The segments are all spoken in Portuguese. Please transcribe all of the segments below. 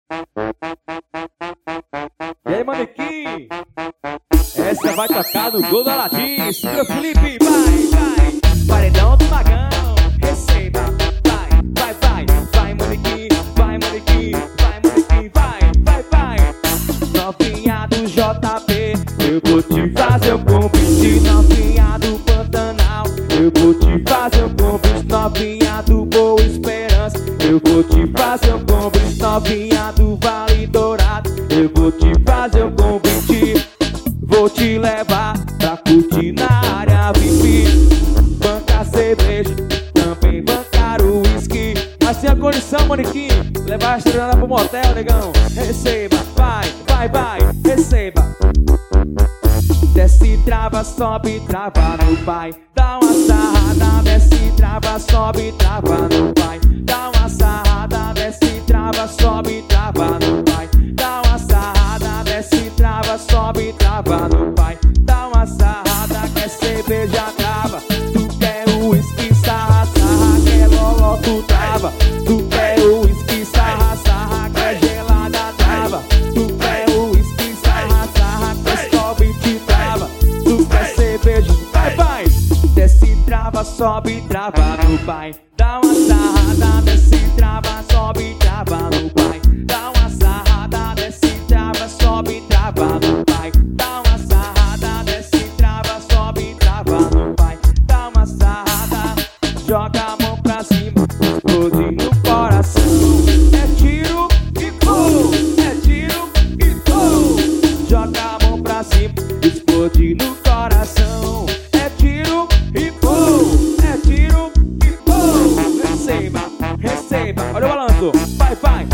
E aí, manequim? Essa vai tocar no gol do Aladim. Segura, Felipe, vai. Paredão do Magão, receba. Vai, manequim, vai, manequim, vai, manequim, vai. Novinha do JP, eu vou te fazer um convite. Novinha do Pantanal, eu vou te fazer um convite. Novinha do Boa Esperança, eu vou te fazer um convite. Novinha do Vale Dourado, eu vou te fazer um convite. Vou te levar pra curtir na área VIP. Bancar cerveja, também bancar o whisky. Mas tem a condição, manequim, levar a estrela pro motel, negão. Receba, vai, receba. Desce, trava, sobe, trava no pai. Dá uma sarrada, desce, trava, sobe, trava no pai. Dá uma sarrada, desce, trava, sobe, trava no pai. Dá uma sarrada, desce, trava, sobe, trava no pai. Dá uma sarrada, quer cerveja, trava. Tu quer uísque, sarra, quer loló, tu trava. Tu quer uísque, sarra, quer gelada, trava. Tu quer uísque, sarra, quer sobe, te trava. Tu quer cerveja, vai. Desce, trava, sobe, trava no pai. Dá uma sarrada, desce, trava, sobe, trava no pai. Dá uma sarrada, desce, trava, sobe, trava no pai. Dá uma sarrada, desce, trava, sobe, trava no pai. Dá uma sarrada, joga a mão pra cima, explode no coração. É tiro e gol, é tiro e gol. Joga a mão pra cima, explode no coração. É tiro e gol, é tiro e gol. Receba, olha o balanço. Vai,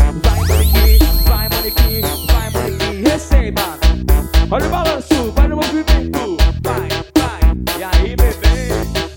manequim, receba. Olha o balanço, vai no movimento. Vai, e aí, bebê?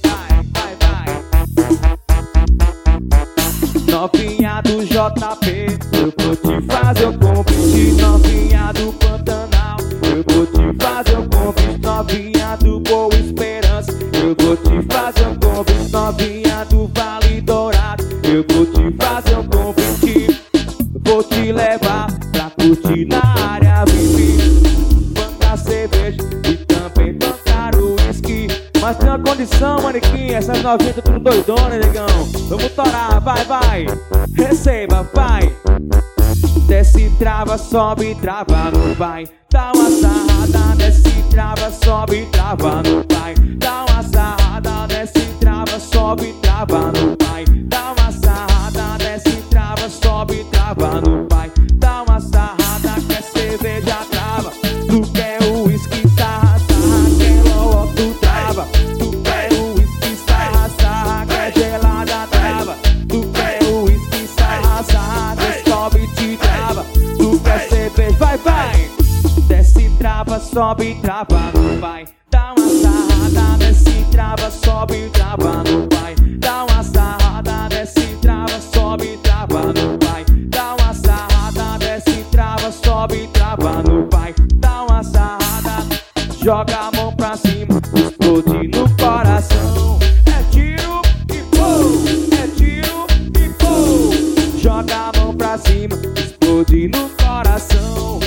Vai. Novinha do JP, eu vou te fazer um convite. Novinha do Pantanal, eu vou te fazer um convite. Novinha do Boa Esperança, eu vou te fazer um convite. Novinha do Vale Dourado, eu vou te fazer um convite. Vou te levar pra curtir na área VIP. Bancar cerveja e também bancar o whisky. Mas tem uma condição, manequim, essas novinhas tudo doidona, negão. Vamos torar, vai. Receba, vai. Desce, trava, sobe, trava no pai. Dá uma sarrada, desce, trava, sobe, trava no pai. Dá uma sarrada, desce, trava, sobe, trava no pai. Dá uma sarrada, desce, trava, sobe, trava no pai. Dá uma sarrada, quer cerveja, trava. Tu quer uísque, sarra, quer loló, tu trava. Tu quer uísque, sarra, quer gelada, trava. Tu quer uísque, sarra, quer sobe, te trava. Tu quer cerveja, vai. Desce, trava, sobe, trava no pai. Dá uma sarrada, desce, trava, sobe, trava no pai. Dá uma sarrada, desce, trava, sobe, trava no pai. Dá uma sarrada, desce, trava, sobe, trava no pai. Dá uma sarrada, joga a mão pra cima, explode no coração. É tiro e gol, é tiro e gol. Joga a mão pra cima, explode no coração.